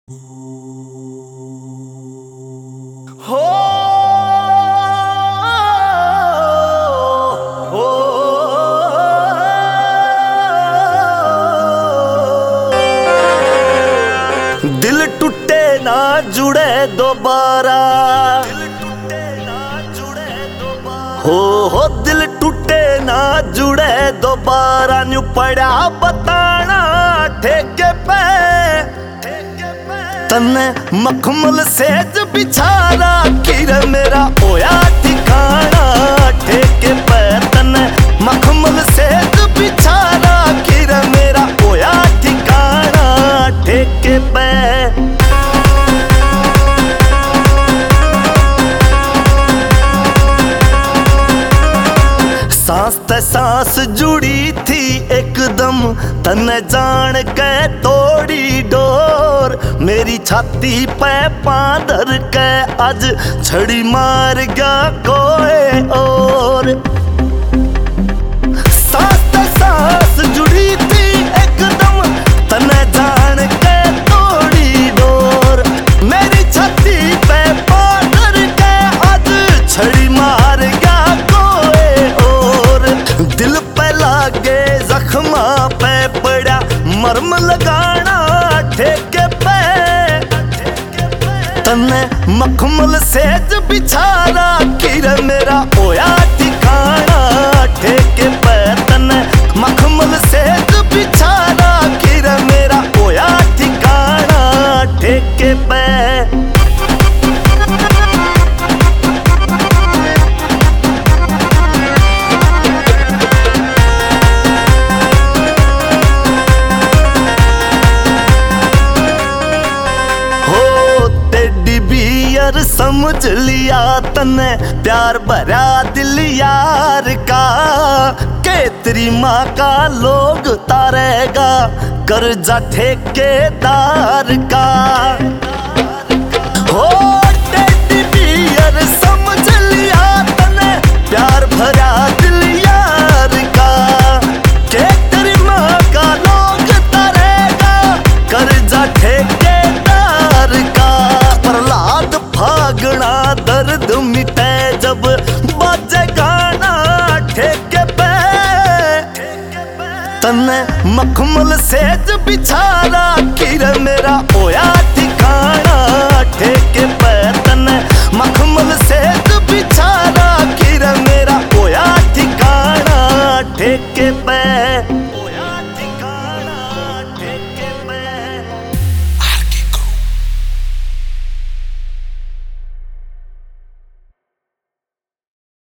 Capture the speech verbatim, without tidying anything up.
हो हो दिल टूटे ना जुड़े दोबारा, हो हो दिल टूटे ना जुड़े दोबारा, न्यू पड़ा बताना ठेके पे तन्ने मखमल सेज बिछारा, किर मेरा ओया ठिकाना ठेके पे तन्ने मखमल सेज बिछारा, किर मेरा ओया ठिकाना ठेके पे। सांस ते सांस जुड़ी थी एकदम, तन्ने जान के तोड़ी डोर, मेरी छाती पे पांधर के आज छड़ी मार गया कोई और। सांस ते सांस जुड़ी थी एकदम, तन्ने जान के तोड़ी डोर, मेरी छाती पे पांधर के आज छड़ी मार गया कोई और। दिल पे लागे जख्मा पे पड़ा मरम लगाना ठेके पे तन्ने मखमल सेज बिछारा, किर मेरा ओया ठिकाना ठेके पे तन्ने मखमल सेज बिछारा, किर मेरा ओया ठिकाना ठेके पे। समझ लिया तन्ने प्यार भरा दिल यार का, के तेरी माँ का लोग तारेगा कर्जा ठेकेदार का। हो टेडी बियर समझ लिया तन्ने प्यार भरा दिल यार का, के तेरी माँ का लोग तारेगा कर्जा ठेकेदार का। प्रहलाद भागना दर्द मिटे जब बाजे गाना ठेके पे तन्ने मखमल सेज बिछारा, किर मेरा ओया